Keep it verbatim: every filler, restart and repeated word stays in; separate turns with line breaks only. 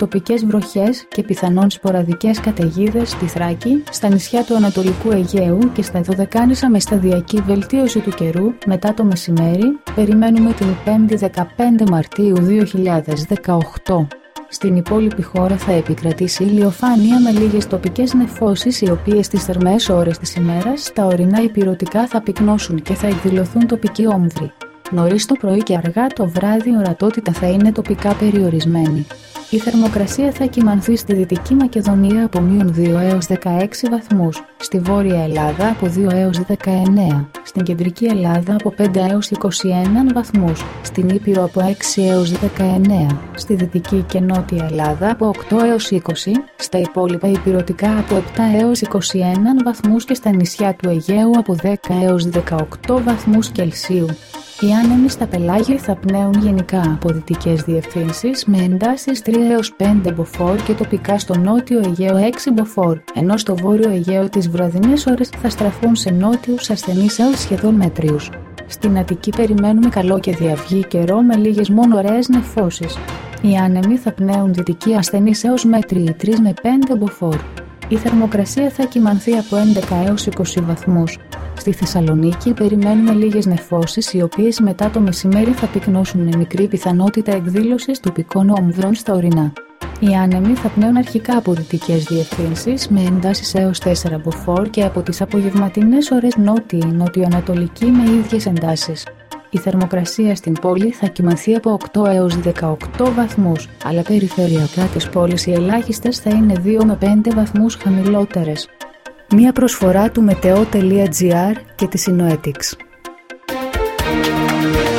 τοπικές βροχές και πιθανόν σποραδικές καταιγίδες στη Θράκη, στα νησιά του Ανατολικού Αιγαίου και στα Δωδεκάνησα με σταδιακή βελτίωση του καιρού μετά το μεσημέρι. Περιμένουμε την πέμπτη δεκαπέντε Μαρτίου δύο χιλιάδες δεκαοκτώ. Στην υπόλοιπη χώρα θα επικρατήσει ηλιοφάνεια με λίγες τοπικές νεφώσεις, οι οποίες στις θερμές ώρες της ημέρας στα ορεινά ηπειρωτικά θα πυκνώσουν και θα εκδηλωθούν τοπικοί όμβροι. Νωρίς το πρωί και αργά το βράδυ η ορατότητα θα είναι τοπικά περιορισμένη. Η θερμοκρασία θα κυμανθεί στη Δυτική Μακεδονία από μείον δύο έως δεκαέξι βαθμούς, στη Βόρεια Ελλάδα από δύο έως δεκαεννέα, στην Κεντρική Ελλάδα από πέντε έως είκοσι ένα βαθμούς, στην Ήπειρο από έξι έως δεκαεννέα, στη Δυτική και Νότια Ελλάδα από οκτώ έως είκοσι, στα υπόλοιπα ηπειρωτικά από επτά έως είκοσι ένα βαθμούς και στα νησιά του Αιγαίου από δέκα έως δεκαοκτώ βαθμούς Κελσίου. Οι άνεμοι στα πελάγια θα πνέουν γενικά από δυτικές διευθύνσεις με εντάσεις τρία έως πέντε μποφόρ και τοπικά στο νότιο Αιγαίο έξι μποφόρ, ενώ στο βόρειο Αιγαίο τις βραδινές ώρες θα στραφούν σε νότιους ασθενείς έως σχεδόν μέτριους. Στην Αττική περιμένουμε καλό και διαυγή καιρό με λίγες μόνο ωραίες νεφώσεις. Οι άνεμοι θα πνέουν δυτικοί ασθενείς έως μέτριοι τρία με πέντε μποφόρ. Η θερμοκρασία θα κυμανθεί από έντεκα έως είκοσι βαθμούς. Στη Θεσσαλονίκη περιμένουμε λίγες νεφώσεις, οι οποίες μετά το μεσημέρι θα πυκνώσουν με μικρή πιθανότητα εκδήλωσης τοπικών όμβρων στα ορεινά. Οι άνεμοι θα πνέουν αρχικά από δυτικές διευθύνσεις με εντάσεις έως τέσσερα μποφόρ και από τις απογευματινές ώρες νότιοι, νοτιοανατολικοί με ίδιες εντάσεις. Η θερμοκρασία στην πόλη θα κυμανθεί από οκτώ έως δεκαοκτώ βαθμούς, αλλά περιφερειακά της πόλης οι ελάχιστες θα είναι δύο με πέντε βαθμούς χαμηλότερες. Μία προσφορά του μετεό τελεία τζι άρ και της Synoetics.